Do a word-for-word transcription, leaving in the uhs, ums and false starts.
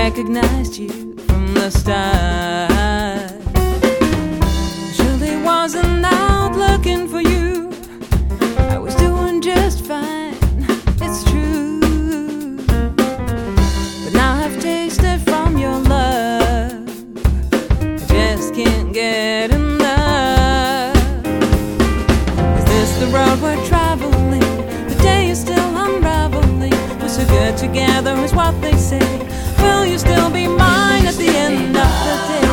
recognized you from the start. Surely wasn't out looking for you. I was doing just fine, it's true. But now I've tasted from your love, I just can't get enough. Is this the road we're traveling? The day is still unraveling. We're so good together is what they say. Will you still be mine at the end of the day?